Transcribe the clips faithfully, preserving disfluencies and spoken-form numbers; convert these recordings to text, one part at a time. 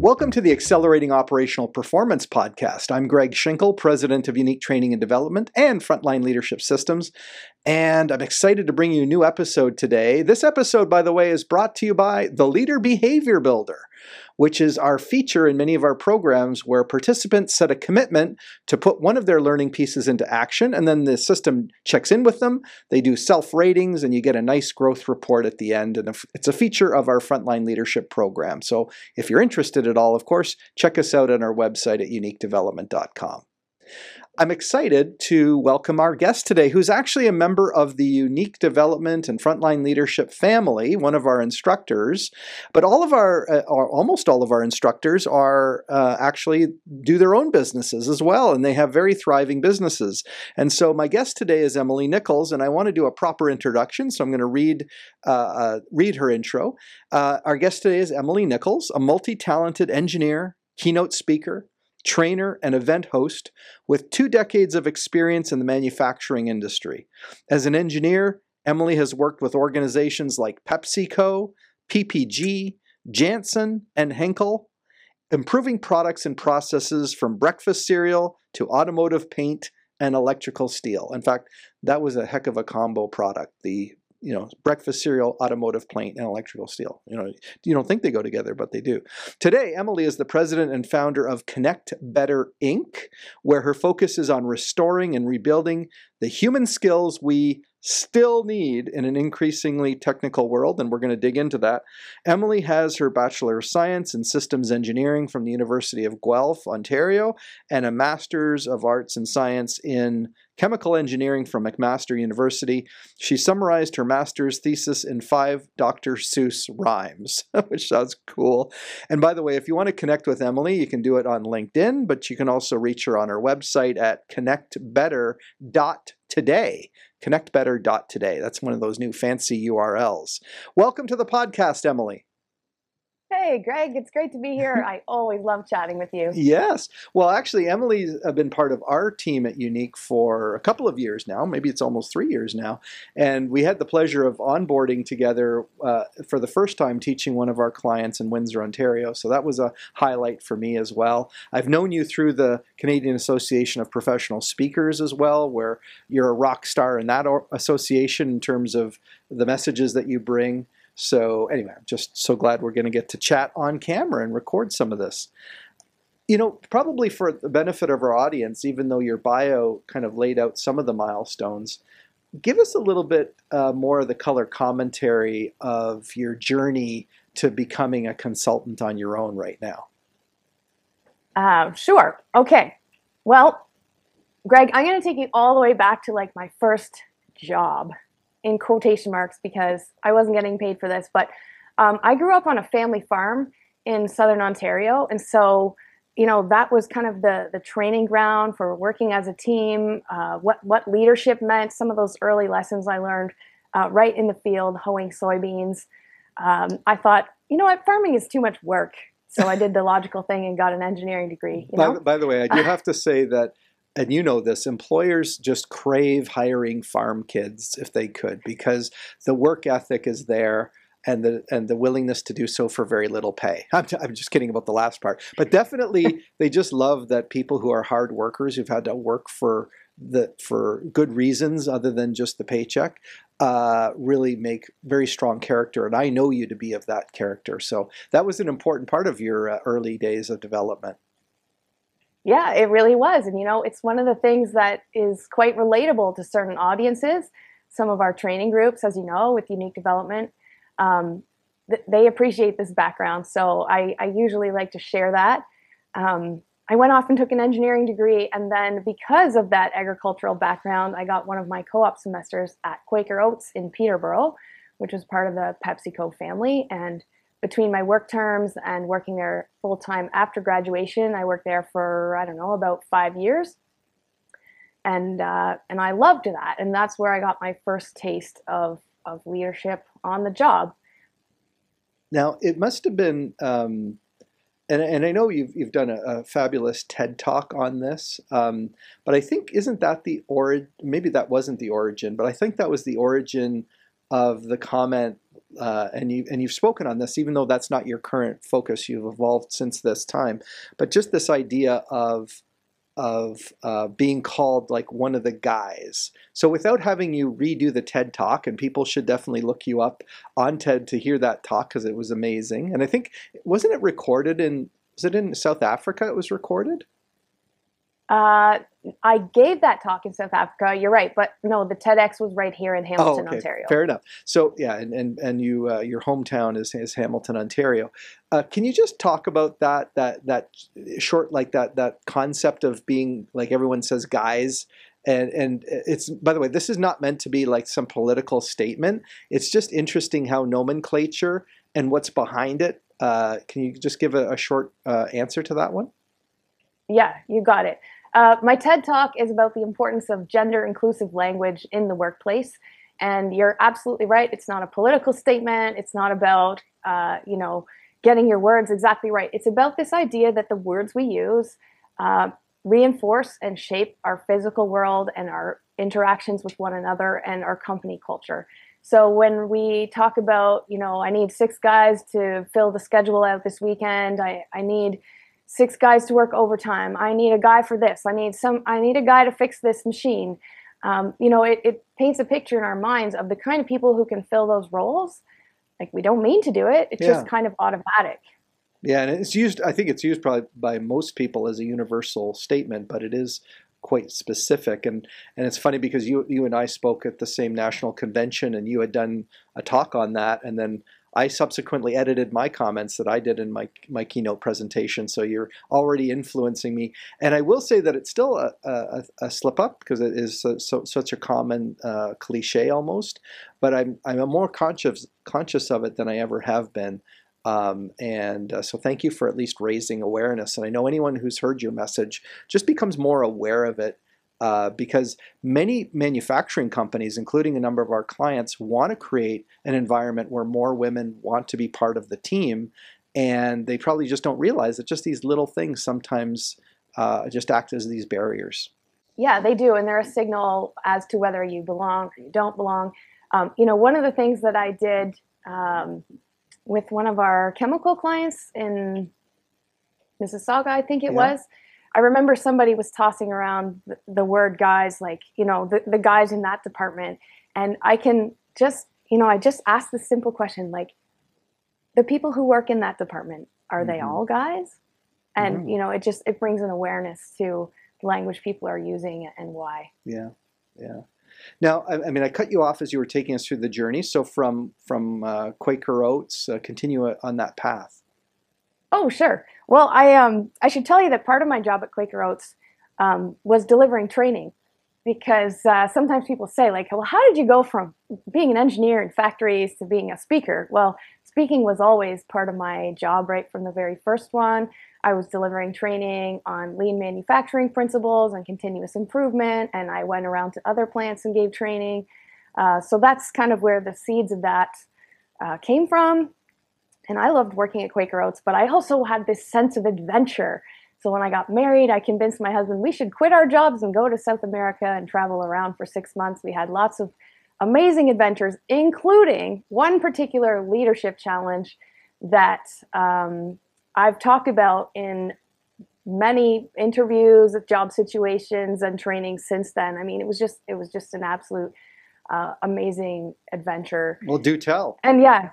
Welcome to the Accelerating Operational Performance podcast. I'm Greg Schinkel, President of Unique Training and Development and Frontline Leadership Systems, and I'm excited to bring you a new episode today. This episode, by the way, is brought to you by the Leader Behavior Builder, which is our feature in many of our programs where participants set a commitment to put one of their learning pieces into action, and then the system checks in with them. They do self-ratings, and you get a nice growth report at the end, and it's a feature of our Frontline Leadership program. So if you're interested at all, of course, check us out on our website at unique development dot com. I'm excited to welcome our guest today, who's actually a member of the Unique Development and Frontline Leadership family, one of our instructors. But all of our, uh, or almost all of our instructors are uh, actually do their own businesses as well, and they have very thriving businesses. And so my guest today is Emily Nichols, and I want to do a proper introduction, so I'm going to read uh, uh, read her intro. Uh, our guest today is Emily Nichols, a multi-talented engineer, keynote speaker, trainer, and event host with two decades of experience in the manufacturing industry. As an engineer, Emily has worked with organizations like PepsiCo, P P G, Janssen, and Henkel, improving products and processes from breakfast cereal to automotive paint and electrical steel. In fact, that was a heck of a combo product, the you know, breakfast cereal, automotive paint, and electrical steel. You know, you don't think they go together, but they do. Today, Emily is the president and founder of Connect Better Incorporated, where her focus is on restoring and rebuilding the human skills we still need in an increasingly technical world, and we're going to dig into that. Emily has her Bachelor of Science in Systems Engineering from the University of Guelph, Ontario, and a Master's of Arts and Science in Chemical Engineering from McMaster University. She summarized her master's thesis in five Doctor Seuss rhymes, which sounds cool. And by the way, if you want to connect with Emily, you can do it on LinkedIn, but you can also reach her on her website at connect better dot today. connect better dot today. That's one of those new fancy U R Ls. Welcome to the podcast, Emily. Hey, Greg, it's great to be here. I always love chatting with you. Yes. Well, actually, Emily's been part of our team at Unique for a couple of years now. Maybe it's almost three years now. And we had the pleasure of onboarding together uh, for the first time teaching one of our clients in Windsor, Ontario. So that was a highlight for me as well. I've known you through the Canadian Association of Professional Speakers as well, where you're a rock star in that association in terms of the messages that you bring. So anyway, I'm just so glad we're going to get to chat on camera and record some of this. You know, probably for the benefit of our audience, even though your bio kind of laid out some of the milestones, give us a little bit uh, more of the color commentary of your journey to becoming a consultant on your own right now. Uh, sure. Okay. Well, Greg, I'm going to take you all the way back to like my first job, in quotation marks, because I wasn't getting paid for this, but um, I grew up on a family farm in Southern Ontario. And so, you know, that was kind of the, the training ground for working as a team, uh, what, what leadership meant, some of those early lessons I learned uh, right in the field, hoeing soybeans. Um, I thought, you know what, farming is too much work. So I did the logical thing and got an engineering degree. You know? by, by the way, I do have to say that, and you know this, employers just crave hiring farm kids if they could, because the work ethic is there and the and the willingness to do so for very little pay. I'm, t- I'm just kidding about the last part. But definitely they just love that people who are hard workers, who've had to work for the for good reasons other than just the paycheck, uh, really make very strong character. And I know you to be of that character. So that was an important part of your uh, early days of development. Yeah, it really was. And, you know, it's one of the things that is quite relatable to certain audiences. Some of our training groups, as you know, with Unique Development, um, th- they appreciate this background. So I, I usually like to share that. Um, I went off and took an engineering degree. And then because of that agricultural background, I got one of my co-op semesters at Quaker Oats in Peterborough, which was part of the PepsiCo family. And between my work terms and working there full-time after graduation, I worked there for, I don't know, about five years. And uh, and I loved that. And that's where I got my first taste of, of leadership on the job. Now, it must have been, um, and, and I know you've, you've done a, a fabulous TED Talk on this, um, but I think, isn't that the origin, maybe that wasn't the origin, but I think that was the origin of the comment uh, and you and you've spoken on this, even though that's not your current focus. You've evolved since this time, but just this idea of of uh, being called like one of the guys. So without having you redo the TED Talk, and people should definitely look you up on TED to hear that talk because it was amazing. And I think, wasn't it recorded in, was it in South Africa it was recorded? Uh, I gave that talk in South Africa. You're right, but no, the TEDx was right here in Hamilton, oh, okay. Ontario. Fair enough. So yeah, and and and you uh, your hometown is, is Hamilton, Ontario. Uh, can you just talk about that that that short like that that concept of being like everyone says guys, and and it's, by the way, this is not meant to be like some political statement. It's just interesting how nomenclature and what's behind it. Uh, can you just give a, a short uh, answer to that one? Yeah, you got it. Uh, my TED Talk is about the importance of gender-inclusive language in the workplace. And you're absolutely right. It's not a political statement. It's not about, uh, you know, getting your words exactly right. It's about this idea that the words we use uh, reinforce and shape our physical world and our interactions with one another and our company culture. So when we talk about, you know, I need six guys to fill the schedule out this weekend, I, I need six guys to work overtime, I need a guy for this, I need some, I need a guy to fix this machine. Um, you know, it, it paints a picture in our minds of the kind of people who can fill those roles. Like, we don't mean to do it. It's yeah. just kind of automatic. Yeah, and it's used, I think it's used probably by most people as a universal statement, but it is quite specific. And and it's funny because you you and I spoke at the same national convention, and you had done a talk on that, and then I subsequently edited my comments that I did in my my keynote presentation. So you're already influencing me. And I will say that it's still a, a, a slip up because it is so, so, such a common uh, cliche almost. But I'm I'm more conscious conscious of it than I ever have been. Um, and uh, so thank you for at least raising awareness. And I know anyone who's heard your message just becomes more aware of it. Uh, because many manufacturing companies, including a number of our clients, want to create an environment where more women want to be part of the team, and they probably just don't realize that just these little things sometimes uh, just act as these barriers. Yeah, they do, and they're a signal as to whether you belong or you don't belong. Um, you know, one of the things that I did um, with one of our chemical clients in Mississauga, I think it yeah. was, I remember somebody was tossing around the, the word guys, like, you know, the, the guys in that department. And I can just, you know, I just asked the simple question, like, the people who work in that department, are mm-hmm. they all guys? And, mm-hmm. you know, it just, it brings an awareness to the language people are using and why. Yeah, yeah. Now, I, I mean, I cut you off as you were taking us through the journey. So from, from uh, Quaker Oats, uh, continue on that path. Oh, sure. Well, I um I should tell you that part of my job at Quaker Oats um, was delivering training, because uh, sometimes people say, like, well, how did you go from being an engineer in factories to being a speaker? Well, speaking was always part of my job right from the very first one. I was delivering training on lean manufacturing principles and continuous improvement, and I went around to other plants and gave training. Uh, so that's kind of where the seeds of that uh, came from. And I loved working at Quaker Oats, but I also had this sense of adventure. So when I got married, I convinced my husband we should quit our jobs and go to South America and travel around for six months. We had lots of amazing adventures, including one particular leadership challenge that um, I've talked about in many interviews, job situations, and training since then. I mean, it was just it was just an absolute uh, amazing adventure. Well, do tell. And yeah.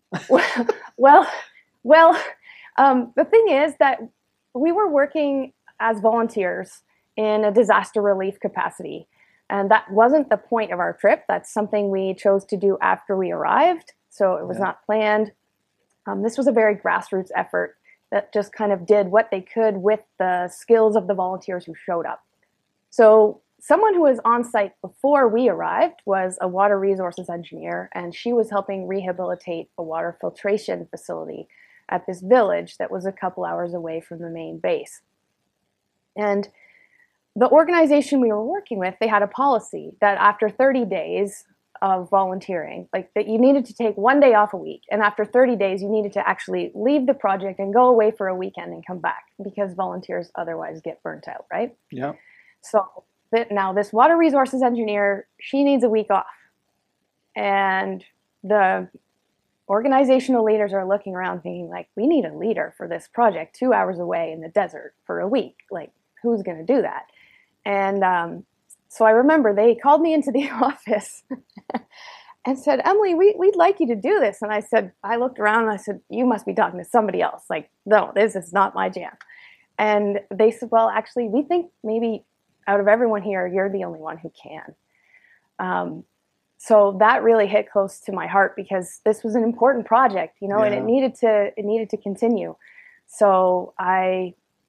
well, well, um, the thing is that we were working as volunteers in a disaster relief capacity, and that wasn't the point of our trip. That's something we chose to do after we arrived, so it was yeah. not planned. Um, this was a very grassroots effort that just kind of did what they could with the skills of the volunteers who showed up. So someone who was on site before we arrived was a water resources engineer, and she was helping rehabilitate a water filtration facility at this village that was a couple hours away from the main base. And the organization we were working with, they had a policy that after thirty days of volunteering, like that you needed to take one day off a week, and after thirty days you needed to actually leave the project and go away for a weekend and come back, because volunteers otherwise get burnt out, right? Yeah. So now this water resources engineer, she needs a week off. And the organizational leaders are looking around thinking like, we need a leader for this project two hours away in the desert for a week. Like, who's going to do that? And um, so I remember they called me into the office and said, Emily, we, we'd like you to do this. And I said, I looked around and I said, you must be talking to somebody else. Like, no, this is not my jam. And they said, well, actually, we think maybe out of everyone here, you're the only one who can. Um, so that really hit close to my heart because this was an important project, you know, yeah. and it needed to, it needed to continue. So I,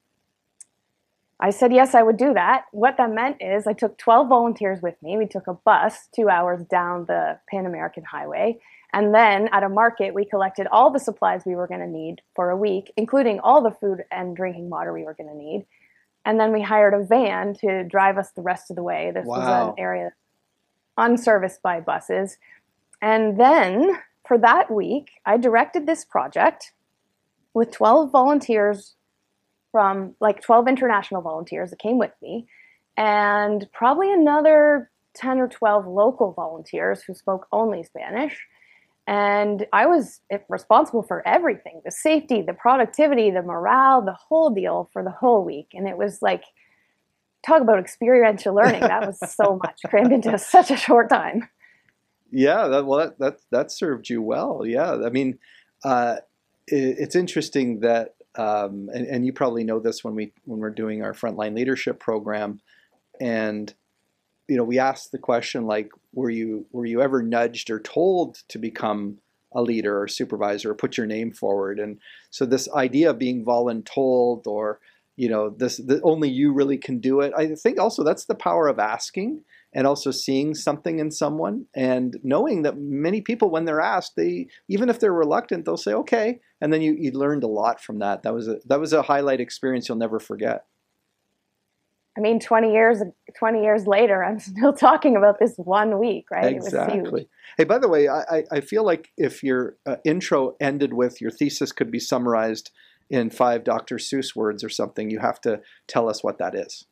I said, yes, I would do that. What that meant is I took twelve volunteers with me. We took a bus two hours down the Pan American Highway. And then at a market, we collected all the supplies we were going to need for a week, including all the food and drinking water we were going to need. And then we hired a van to drive us the rest of the way. This wow. was an area unserviced by buses. And then for that week, I directed this project with twelve volunteers from like twelve international volunteers that came with me, and probably another ten or twelve local volunteers who spoke only Spanish. And I was responsible for everything, the safety, the productivity, the morale, the whole deal for the whole week. And it was like, talk about experiential learning. That was so much crammed into such a short time. Yeah, that, well, that, that, that served you well. Yeah, I mean, uh, it, it's interesting that, um, and, and you probably know this when, we, when we're doing our frontline leadership program, and you know, we asked the question like, were you were you ever nudged or told to become a leader or supervisor or put your name forward? And so this idea of being voluntold, or you know, this the, only you really can do it. I think also that's the power of asking and also seeing something in someone and knowing that many people, when they're asked, they even if they're reluctant, they'll say okay, and then you you learned a lot from that. That was a that was a highlight experience you'll never forget. I mean, twenty years, twenty years later, I'm still talking about this one week, right? Exactly. It was huge. Hey, by the way, I, I feel like if your uh, intro ended with your thesis could be summarized in five Doctor Seuss words or something, you have to tell us what that is.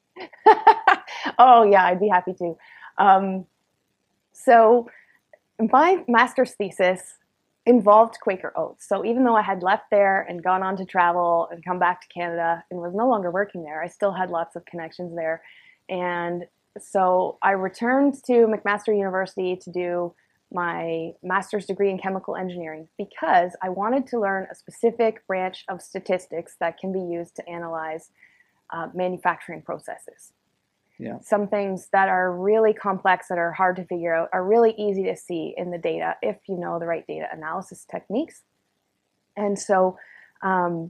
Oh, yeah, I'd be happy to. Um, so my master's thesis involved Quaker Oats. So even though I had left there and gone on to travel and come back to Canada and was no longer working there, I still had lots of connections there. And so I returned to McMaster University to do my master's degree in chemical engineering because I wanted to learn a specific branch of statistics that can be used to analyze uh, manufacturing processes. Yeah. Some things that are really complex, that are hard to figure out, are really easy to see in the data if you know the right data analysis techniques. And so, um,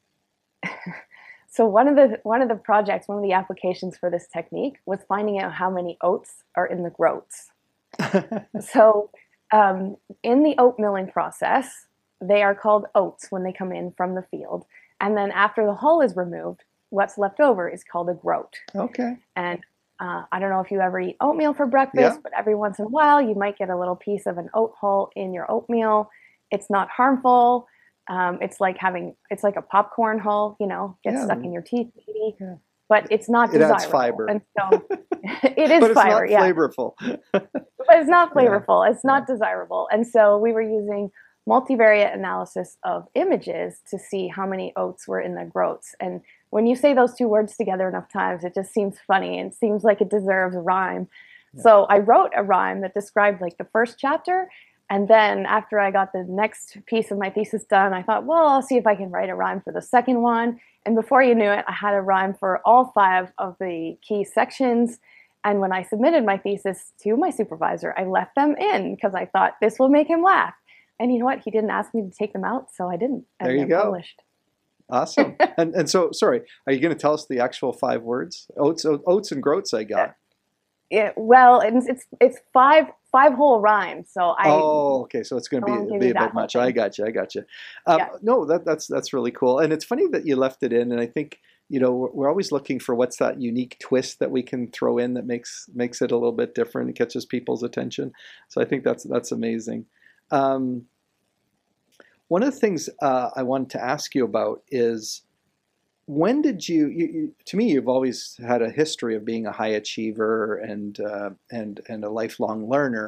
so one of the one of the projects, one of the applications for this technique was finding out how many oats are in the groats. So, um, in the oat milling process, they are called oats when they come in from the field, and then after the hull is removed, what's left over is called a groat. Okay. And uh, I don't know if you ever eat oatmeal for breakfast, yeah. but every once in a while you might get a little piece of an oat hull in your oatmeal. It's not harmful. Um, it's like having, it's like a popcorn hull, you know, gets yeah. stuck in your teeth, maybe. Yeah. But it's not it desirable. Adds fiber. And so it is but it's fiber, not yeah. flavorful. But it's not flavorful. Yeah. It's not yeah. desirable. And so we were using multivariate analysis of images to see how many oats were in the groats. And when you say those two words together enough times, it just seems funny and seems like it deserves a rhyme. Yeah. So I wrote a rhyme that described like the first chapter. And then after I got the next piece of my thesis done, I thought, well, I'll see if I can write a rhyme for the second one. And before you knew it, I had a rhyme for all five of the key sections. And when I submitted my thesis to my supervisor, I left them in because I thought this will make him laugh. And you know what? He didn't ask me to take them out, so I didn't. And there you go. Published. Awesome. and and so, sorry, are you going to tell us the actual five words? Oats, oats, and groats. I got. Yeah. Well, it's it's it's five five whole rhymes. So I. Oh, okay. So it's going to be, be a bit much. Thing. I got you. I got you. Um, yeah. No, that that's that's really cool. And it's funny that you left it in. And I think you know we're, we're always looking for what's that unique twist that we can throw in that makes makes it a little bit different and catches people's attention. So I think that's that's amazing. Um, one of the things uh, I wanted to ask you about is when did you, you, you, to me, you've always had a history of being a high achiever and, uh, and, and a lifelong learner,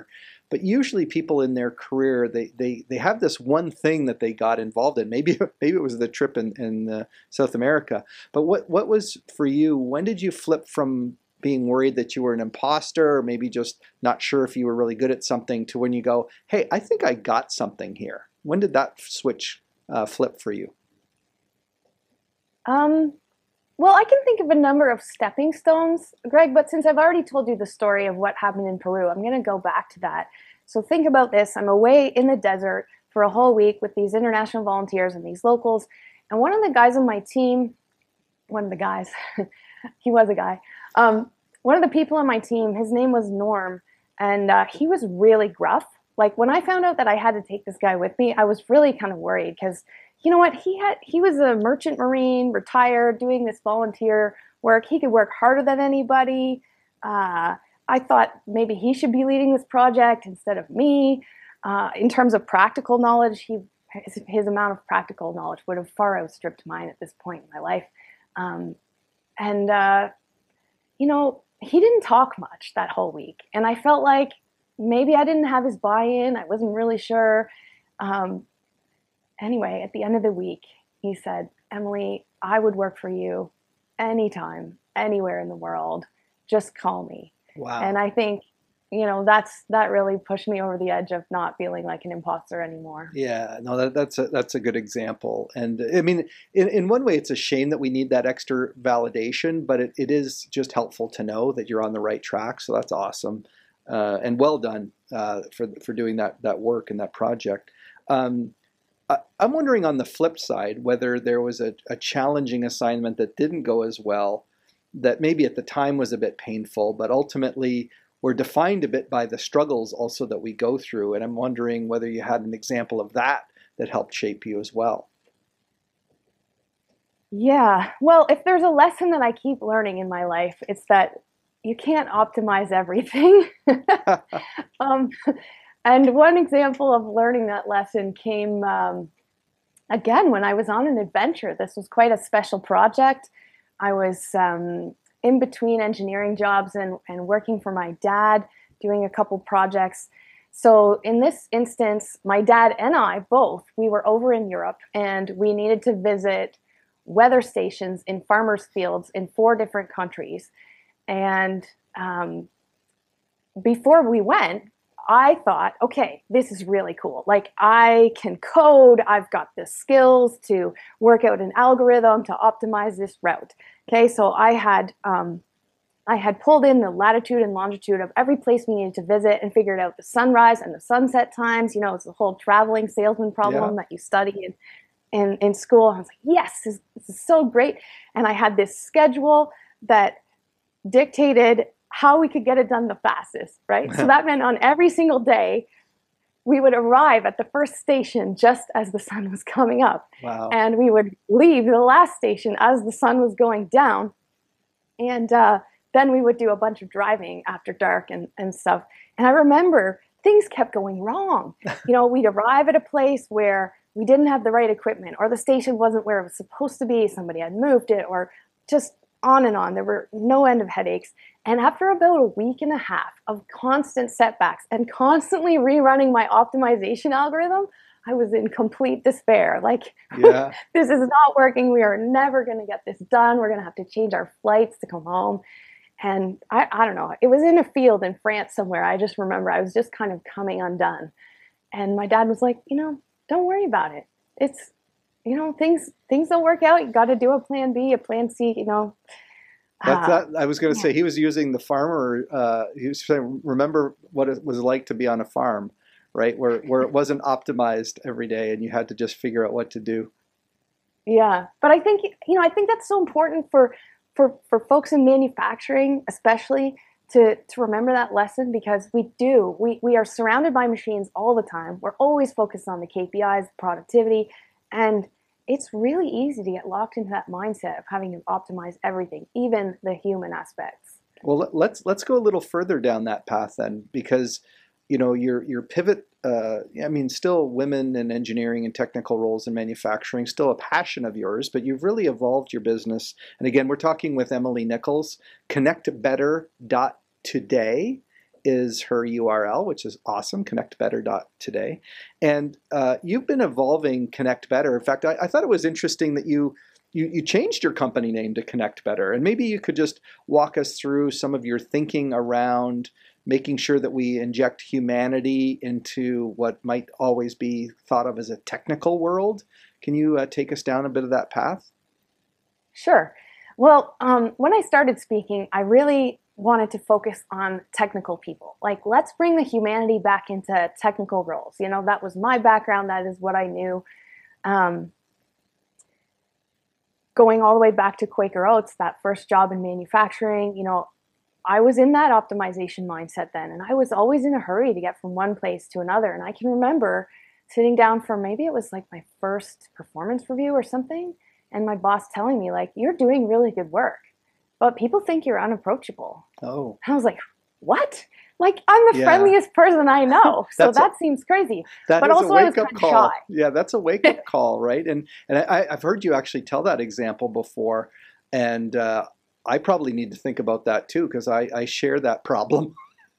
but usually people in their career, they they they have this one thing that they got involved in. Maybe maybe it was the trip in in uh, South America. But what what was for you? When did you flip from being worried that you were an imposter, or maybe just not sure if you were really good at something, to when you go, hey, I think I got something here? When did that switch uh, flip for you? Um, well, I can think of a number of stepping stones, Greg, but since I've already told you the story of what happened in Peru, I'm going to go back to that. So think about this. I'm away in the desert for a whole week with these international volunteers and these locals. And one of the guys on my team, one of the guys, he was a guy, um, one of the people on my team, his name was Norm, and uh, he was really gruff. Like when I found out that I had to take this guy with me, I was really kind of worried because, you know what, he had he was a merchant marine, retired, doing this volunteer work. He could work harder than anybody. Uh, I thought maybe he should be leading this project instead of me. Uh, in terms of practical knowledge, he his, his amount of practical knowledge would have far outstripped mine at this point in my life. Um, and, uh, you know, he didn't talk much that whole week. And I felt like maybe I didn't have his buy-in. I wasn't really sure. Um, anyway, at the end of the week, he said, Emily, I would work for you anytime, anywhere in the world. Just call me. Wow. And I think, you know, that's that really pushed me over the edge of not feeling like an imposter anymore. Yeah, no, that, that's a that's a good example. And I mean, in, in one way, it's a shame that we need that extra validation, but it, it is just helpful to know that you're on the right track. So that's awesome, uh, and well done uh, for for doing that that work and that project. Um, I, I'm wondering on the flip side whether there was a, a challenging assignment that didn't go as well, that maybe at the time was a bit painful, but ultimately we're defined a bit by the struggles also that we go through. And I'm wondering whether you had an example of that that helped shape you as well. Yeah. Well, if there's a lesson that I keep learning in my life, it's that you can't optimize everything. um, and one example of learning that lesson came, um, again, when I was on an adventure. This was quite a special project. I was um, in between engineering jobs and, and working for my dad, doing a couple projects. So in this instance, my dad and I both, we were over in Europe and we needed to visit weather stations in farmers' fields in four different countries. And um, before we went, I thought, okay, this is really cool. Like I can code, I've got the skills to work out an algorithm to optimize this route. Okay, so I had um, I had pulled in the latitude and longitude of every place we needed to visit and figured out the sunrise and the sunset times. You know, it's the whole traveling salesman problem yeah. that you study in, in, in school. I was like, yes, this, this is so great. And I had this schedule that dictated how we could get it done the fastest, right? So that meant on every single day, we would arrive at the first station just as the sun was coming up. Wow. And we would leave the last station as the sun was going down. And uh, then we would do a bunch of driving after dark and, and stuff. And I remember things kept going wrong. You know, we'd arrive at a place where we didn't have the right equipment, or the station wasn't where it was supposed to be, somebody had moved it, or just on and on. There were no end of headaches. And after about a week and a half of constant setbacks and constantly rerunning my optimization algorithm, I was in complete despair. Like, yeah. This is not working. We are never going to get this done. We're going to have to change our flights to come home. And I, I don't know. It was in a field in France somewhere. I just remember I was just kind of coming undone. And my dad was like, you know, don't worry about it. It's, you know, things things don't work out. You got to do a plan B, a plan C, you know. That's uh, that, I was going to yeah. say he was using the farmer. Uh, he was saying, remember what it was like to be on a farm, right? Where where it wasn't optimized every day, and you had to just figure out what to do. Yeah, but I think you know I think that's so important for for for folks in manufacturing, especially to to remember that lesson, because we do we we are surrounded by machines all the time. We're always focused on the K P Is, productivity, and it's really easy to get locked into that mindset of having to optimize everything, even the human aspects. Well, let's let's go a little further down that path then, because you know your your pivot. Uh, I mean, still women in engineering and technical roles in manufacturing, still a passion of yours, but you've really evolved your business. And again, we're talking with Emily Nichols. connect better dot today is her U R L, which is awesome, connect better dot today. And uh, you've been evolving Connect Better. In fact, I, I thought it was interesting that you, you you changed your company name to Connect Better. And maybe you could just walk us through some of your thinking around making sure that we inject humanity into what might always be thought of as a technical world. Can you uh, take us down a bit of that path? Sure. Well, um, when I started speaking, I really wanted to focus on technical people. Like, let's bring the humanity back into technical roles. You know, that was my background. That is what I knew. Um, going all the way back to Quaker Oats, that first job in manufacturing, you know, I was in that optimization mindset then, and I was always in a hurry to get from one place to another. And I can remember sitting down for maybe it was like my first performance review or something, and my boss telling me, like, you're doing really good work, but people think you're unapproachable. Oh. And I was like, what? Like, I'm the Yeah. friendliest person I know. So that a, seems crazy. That but is also a I was wake-up kind of call. shy. Yeah, that's a wake-up call, right? And and I, I've heard you actually tell that example before, and uh, I probably need to think about that too, because I, I share that problem.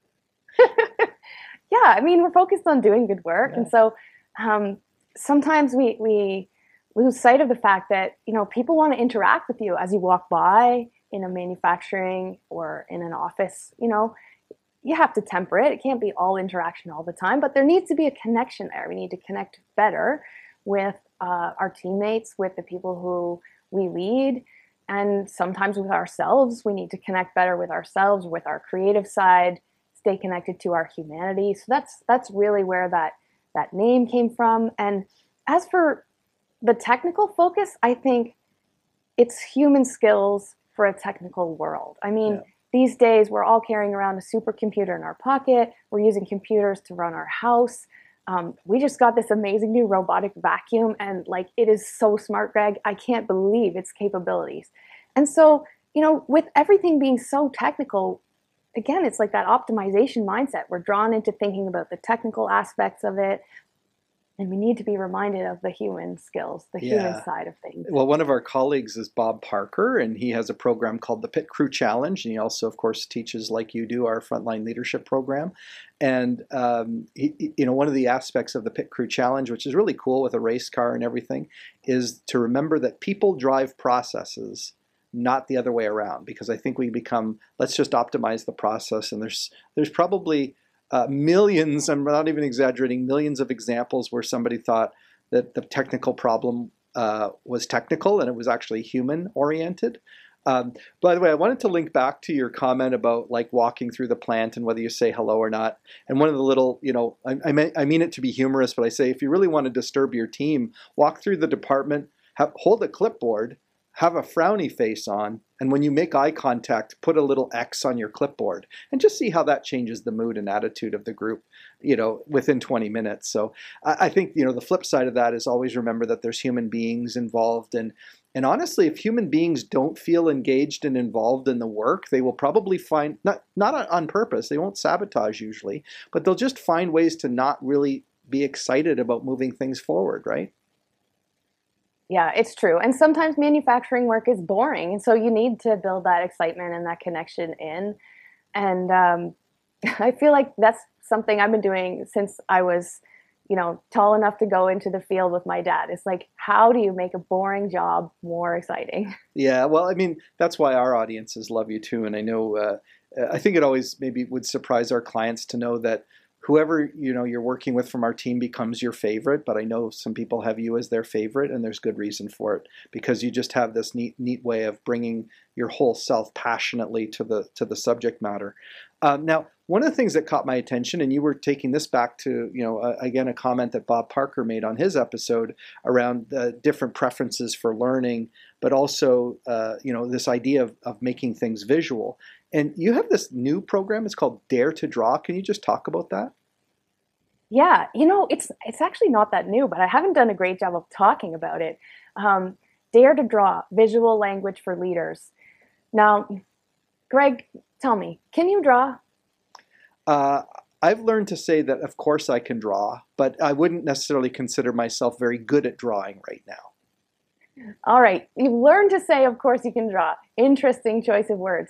Yeah, I mean, we're focused on doing good work. Yeah. And so um, sometimes we, we lose sight of the fact that, you know, people want to interact with you as you walk by in a manufacturing or in an office. You know, you have to temper it. It can't be all interaction all the time, but there needs to be a connection there. We need to connect better with uh, our teammates, with the people who we lead, and sometimes with ourselves. We need to connect better with ourselves, with our creative side, stay connected to our humanity. So that's that's really where that that name came from. And as for the technical focus, I think it's human skills for a technical world. I mean, yeah. These days we're all carrying around a supercomputer in our pocket. We're using computers to run our house. Um, we just got this amazing new robotic vacuum, and like, it is so smart, Greg. I can't believe its capabilities. And so, you know, with everything being so technical, again, it's like that optimization mindset. We're drawn into thinking about the technical aspects of it, and we need to be reminded of the human skills, the yeah. human side of things. Well, one of our colleagues is Bob Parker, and he has a program called the Pit Crew Challenge. And he also, of course, teaches, like you do, our frontline leadership program. And, um, he, you know, one of the aspects of the Pit Crew Challenge, which is really cool with a race car and everything, is to remember that people drive processes, not the other way around. Because I think we become, let's just optimize the process. And there's there's probably Uh, millions, I'm not even exaggerating, millions of examples where somebody thought that the technical problem uh, was technical and it was actually human oriented. Um, by the way, I wanted to link back to your comment about like walking through the plant and whether you say hello or not. And one of the little, you know, I, I, mean, I mean it to be humorous, but I say if you really want to disturb your team, walk through the department, have, hold a clipboard, have a frowny face on, and when you make eye contact, put a little X on your clipboard, and just see how that changes the mood and attitude of the group, you know, within twenty minutes. So I, I think, you know, the flip side of that is always remember that there's human beings involved. And, and honestly, if human beings don't feel engaged and involved in the work, they will probably find, not, not on purpose, they won't sabotage usually, but they'll just find ways to not really be excited about moving things forward, right? Yeah, it's true. And sometimes manufacturing work is boring. And so you need to build that excitement and that connection in. And um, I feel like that's something I've been doing since I was, you know, tall enough to go into the field with my dad. It's like, how do you make a boring job more exciting? Yeah, well, I mean, that's why our audiences love you too. And I know, uh, I think it always maybe would surprise our clients to know that whoever, you know, you're working with from our team becomes your favorite, but I know some people have you as their favorite, and there's good reason for it, because you just have this neat, neat way of bringing your whole self passionately to the to the subject matter. Um, now, one of the things that caught my attention, and you were taking this back to, you know, uh, again, a comment that Bob Parker made on his episode around the different preferences for learning, but also, uh, you know, this idea of, of making things visual. And you have this new program, it's called Dare to Draw. Can you just talk about that? Yeah, you know, it's it's actually not that new, but I haven't done a great job of talking about it. Um, Dare to Draw, visual language for leaders. Now, Greg, tell me, can you draw? Uh, I've learned to say that, of course, I can draw, but I wouldn't necessarily consider myself very good at drawing right now. All right, you've learned to say, of course, you can draw. Interesting choice of words.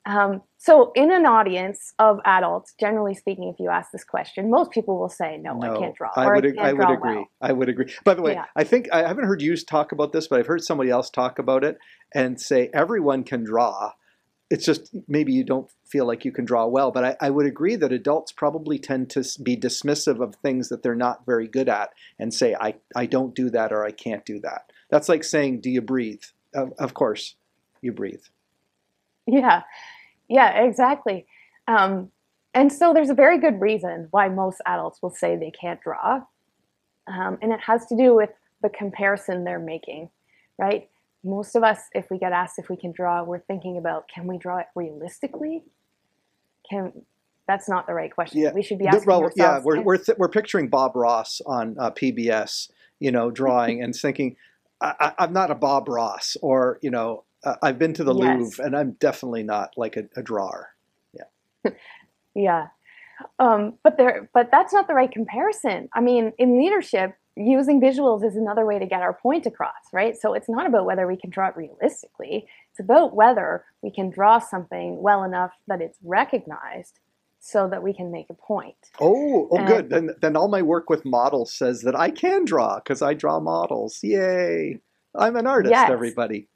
Um, so in an audience of adults, generally speaking, if you ask this question, most people will say, no, No, I can't draw, I or I would, can't I would draw agree. well. I would agree. By the way, Yeah. I think I haven't heard you talk about this, but I've heard somebody else talk about it and say everyone can draw. It's just maybe you don't feel like you can draw well. But I, I would agree that adults probably tend to be dismissive of things that they're not very good at and say, I, I don't do that or I can't do that. That's like saying, do you breathe? Of, of course, you breathe. Yeah, yeah, exactly. Um, and so there's a very good reason why most adults will say they can't draw. Um, and it has to do with the comparison they're making, right? Most of us, if we get asked if we can draw, we're thinking about, can we draw it realistically? Can That's not the right question. Yeah, We should be asking well, ourselves. yeah, we're we're th- we're picturing Bob Ross on uh, P B S, you know, drawing and thinking, I, I, I'm not a Bob Ross, or you know, uh, I've been to the Yes. Louvre, and I'm definitely not like a, a drawer. Yeah, Yeah, um, but there, but that's not the right comparison. I mean, in leadership, using visuals is another way to get our point across, right? So it's not about whether we can draw it realistically. It's about whether we can draw something well enough that it's recognized so that we can make a point. Oh, oh, And- good. Then, then all my work with models says that I can draw because I draw models. Yay! I'm an artist, Yes. everybody.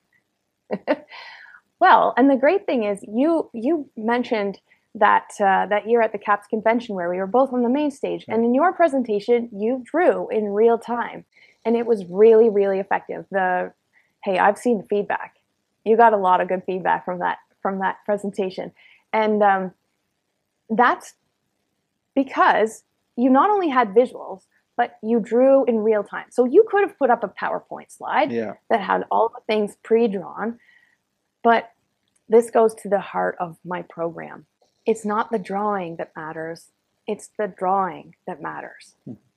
Well, and the great thing is, you you mentioned that uh, that year at the CAPS convention where we were both on the main stage, and in your presentation, you drew in real time, and it was really, really effective. The hey, I've seen the feedback. You got a lot of good feedback from that from that presentation, and um, that's because you not only had visuals, but you drew in real time. So you could have put up a PowerPoint slide Yeah. that had all the things pre-drawn, but this goes to the heart of my program. It's not the drawing that matters, it's the drawing that matters.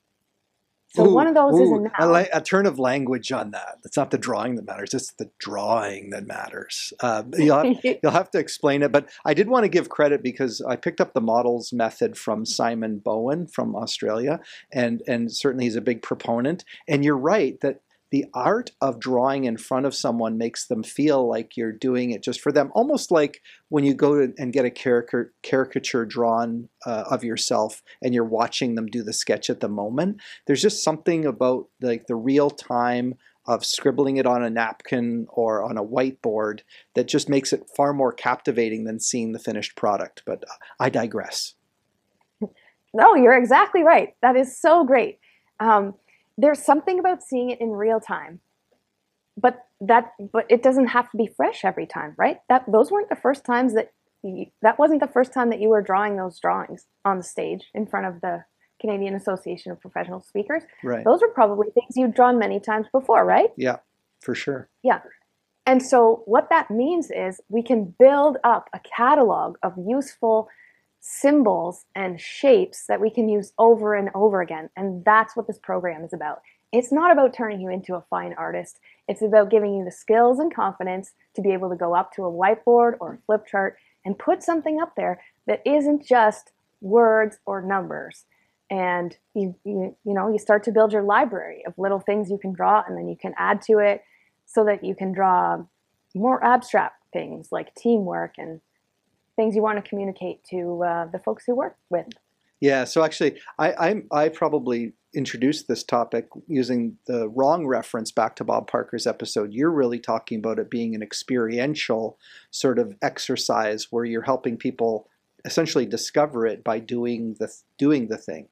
So Ooh, one of those ooh, is a noun. I like a turn of language on that. It's not the drawing that matters; it's the drawing that matters. Uh, you'll, have, you'll have to explain it, but I did want to give credit because I picked up the models method from Simon Bowen from Australia, and and certainly he's a big proponent. And you're right that the art of drawing in front of someone makes them feel like you're doing it just for them, almost like when you go to, and get a caricature, caricature drawn uh, of yourself and you're watching them do the sketch at the moment. There's just something about like the real time of scribbling it on a napkin or on a whiteboard that just makes it far more captivating than seeing the finished product. But I digress. No, you're exactly right. That is so great. Um, there's something about seeing it in real time, but that but it doesn't have to be fresh every time, right? That those weren't the first times that you, that wasn't the first time that you were drawing those drawings on the stage in front of the Canadian Association of Professional Speakers. Right. Those were probably things you'd drawn many times before, right? Yeah, for sure. Yeah. And so what that means is we can build up a catalog of useful symbols and shapes that we can use over and over again. And that's what this program is about. It's not about turning you into a fine artist. It's about giving you the skills and confidence to be able to go up to a whiteboard or a flip chart and put something up there that isn't just words or numbers. And you, you, you know, you start to build your library of little things you can draw, and then you can add to it so that you can draw more abstract things like teamwork and things you want to communicate to uh, the folks who work with. Yeah, so actually, I, I I probably introduced this topic using the wrong reference back to Bob Parker's episode. You're really talking about it being an experiential sort of exercise where you're helping people essentially discover it by doing the doing the thing.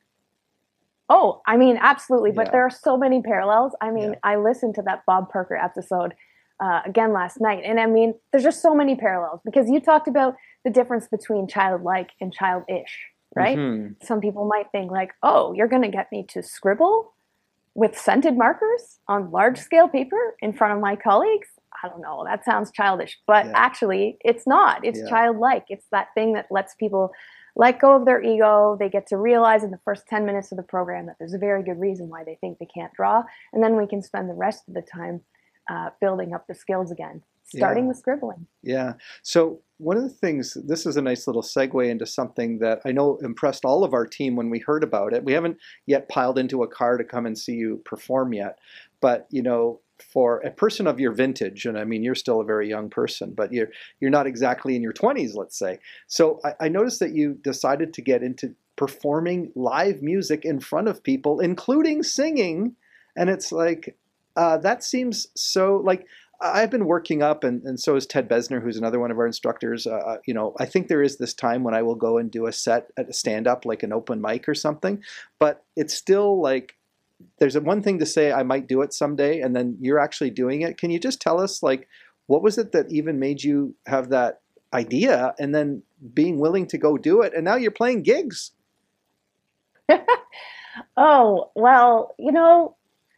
Oh, I mean, absolutely. But Yeah. there are so many parallels. I mean, Yeah. I listened to that Bob Parker episode uh, again last night. And I mean, there's just so many parallels because you talked about the difference between childlike and childish, right? Mhm. Some people might think like, oh, you're going to get me to scribble with scented markers on large scale paper in front of my colleagues? I don't know. That sounds childish. But Yeah. actually, it's not. It's Yeah. childlike. It's that thing that lets people let go of their ego. They get to realize in the first ten minutes of the program that there's a very good reason why they think they can't draw. And then we can spend the rest of the time uh, building up the skills again, starting Yeah. with scribbling. Yeah. So one of the things, this is a nice little segue into something that I know impressed all of our team when we heard about it. We haven't yet piled into a car to come and see you perform yet, but you know, for a person of your vintage, and I mean, you're still a very young person, but you're you're not exactly in your twenties, let's say. So I, I noticed that you decided to get into performing live music in front of people, including singing, and it's like uh, that seems so like. I've been working up, and, and so is Ted Besner, who's another one of our instructors. Uh, you know, I think there is this time when I will go and do a set at a stand-up, like an open mic or something, but it's still like, there's a one thing to say I might do it someday, and then you're actually doing it. Can you just tell us, like, what was it that even made you have that idea, and then being willing to go do it, and now you're playing gigs? Oh, well, you know,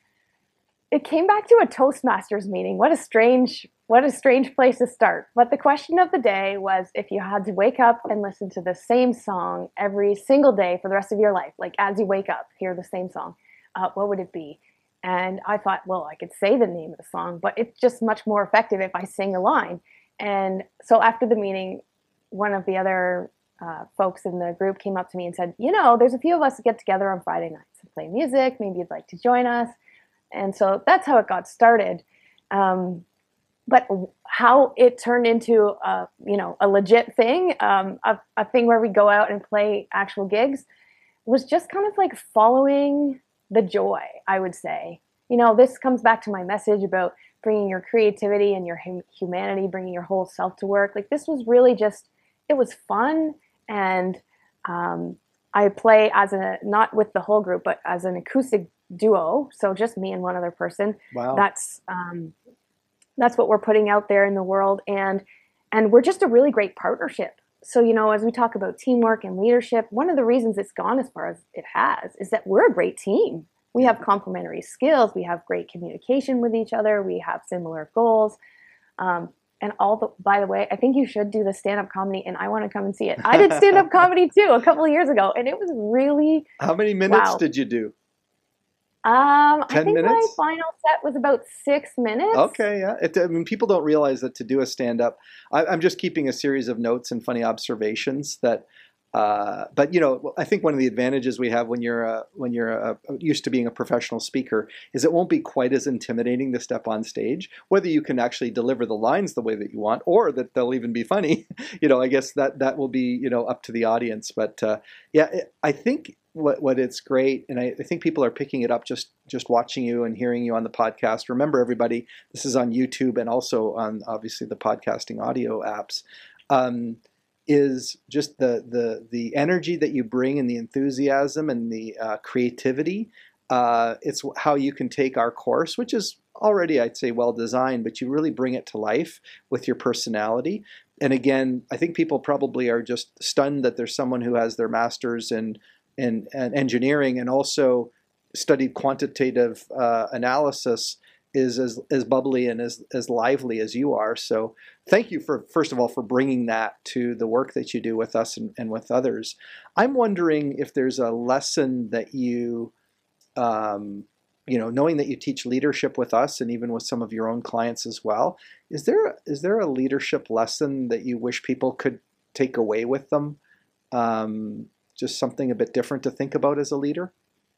it came back to a Toastmasters meeting. What a strange, what a strange place to start. But the question of the day was, if you had to wake up and listen to the same song every single day for the rest of your life, like as you wake up, hear the same song, uh, what would it be? And I thought, well, I could say the name of the song, but it's just much more effective if I sing a line. And so after the meeting, one of the other uh, folks in the group came up to me and said, you know, there's a few of us that get together on Friday nights and play music. Maybe you'd like to join us. And so that's how it got started. Um, but how it turned into a, you know, a legit thing, um, a, a thing where we go out and play actual gigs, was just kind of like following the joy, I would say. You know, this comes back to my message about bringing your creativity and your hum- humanity, bringing your whole self to work. Like, this was really just, it was fun. And um, I play as a, not with the whole group, but as an acoustic duo, so just me and one other person. Wow. That's um, that's what we're putting out there in the world, and and we're just a really great partnership. So, you know, as we talk about teamwork and leadership, one of the reasons it's gone as far as it has is that we're a great team. We have complementary skills, we have great communication with each other, we have similar goals, um, and all the. By the way, I think you should do the stand-up comedy, and I want to come and see it. I did stand-up comedy too a couple of years ago, and it was really. How many minutes wow. did you do? Um, I think minutes? my final set was about six minutes. Okay, yeah. It, I mean, people don't realize that to do a stand-up, I, I'm just keeping a series of notes and funny observations that, uh, but you know, I think one of the advantages we have when you're uh, when you're uh, used to being a professional speaker is it won't be quite as intimidating to step on stage. Whether you can actually deliver the lines the way that you want, or that they'll even be funny, you know, I guess that that will be, you know, up to the audience. But uh, yeah, it, I think. What, what it's great, and I, I think people are picking it up just just watching you and hearing you on the podcast. Remember, everybody, this is on YouTube and also on obviously the podcasting audio apps. Um, is just the the the energy that you bring and the enthusiasm and the uh, creativity. Uh, it's how you can take our course, which is already, I'd say, well designed, but you really bring it to life with your personality. And again, I think people probably are just stunned that there's someone who has their master's in in, in engineering and also studied quantitative uh, analysis is as, as bubbly and as, as lively as you are. So thank you for, first of all, for bringing that to the work that you do with us and, and with others. I'm wondering if there's a lesson that you, um, you know, knowing that you teach leadership with us and even with some of your own clients as well, is there, is there a leadership lesson that you wish people could take away with them? Um, Just something a bit different to think about as a leader?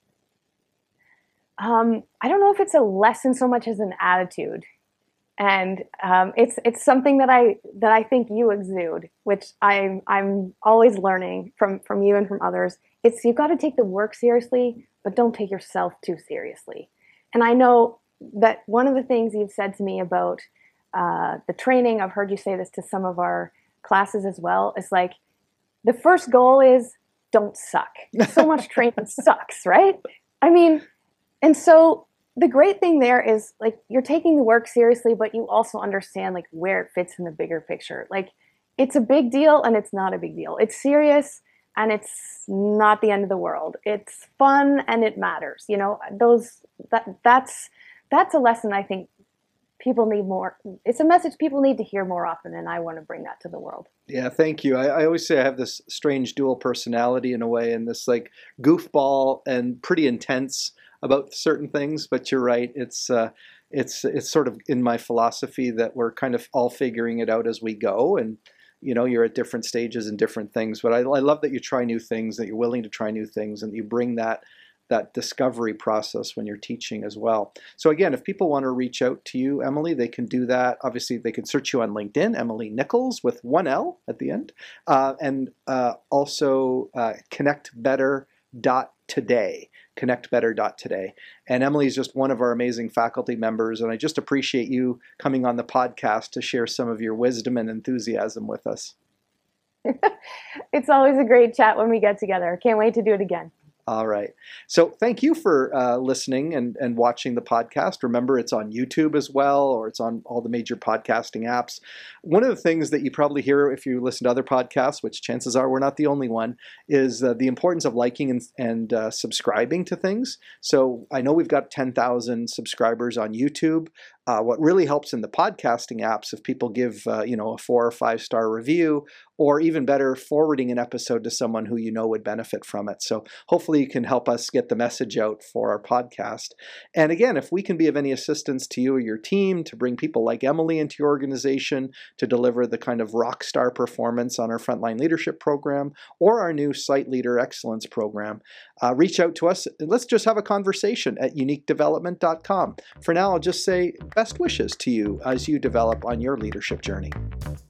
Um, I don't know if it's a lesson so much as an attitude, and um, it's it's something that I that I think you exude, which I'm I'm always learning from from you and from others. It's you've got to take the work seriously, but don't take yourself too seriously. And I know that one of the things you've said to me about uh, the training, I've heard you say this to some of our classes as well, is like the first goal is don't suck. So much training sucks, right? I mean, and so the great thing there is like you're taking the work seriously, but you also understand like where it fits in the bigger picture. Like it's a big deal and it's not a big deal. It's serious and it's not the end of the world. It's fun and it matters. You know, those that that's that's a lesson I think people need more. It's a message people need to hear more often, and I want to bring that to the world. Yeah, thank you. I, I always say I have this strange dual personality in a way, and this like goofball and pretty intense about certain things. But you're right; it's uh, it's it's sort of in my philosophy that we're kind of all figuring it out as we go, and you know, you're at different stages and different things. But I, I love that you try new things, that you're willing to try new things, and you bring that that discovery process when you're teaching as well. So again, if people want to reach out to you, Emily, they can do that. Obviously, they can search you on LinkedIn, Emily Nichols with one L at the end, uh, and uh, also uh, connect better dot today. connect better dot today. And Emily is just one of our amazing faculty members, and I just appreciate you coming on the podcast to share some of your wisdom and enthusiasm with us. It's always a great chat when we get together. Can't wait to do it again. All right. So thank you for uh, listening and, and watching the podcast. Remember, it's on YouTube as well, or it's on all the major podcasting apps. One of the things that you probably hear if you listen to other podcasts, which chances are we're not the only one, is uh, the importance of liking and, and uh, subscribing to things. So I know we've got ten thousand subscribers on YouTube. Uh, what really helps in the podcasting apps, if people give uh, you know a four or five star review, or even better, forwarding an episode to someone who you know would benefit from it. So hopefully you can help us get the message out for our podcast. And again, if we can be of any assistance to you or your team to bring people like Emily into your organization to deliver the kind of rock star performance on our Frontline Leadership Program or our new Site Leader Excellence Program, uh, reach out to us. Let's just have a conversation at unique development dot com. For now, I'll just say best wishes to you as you develop on your leadership journey.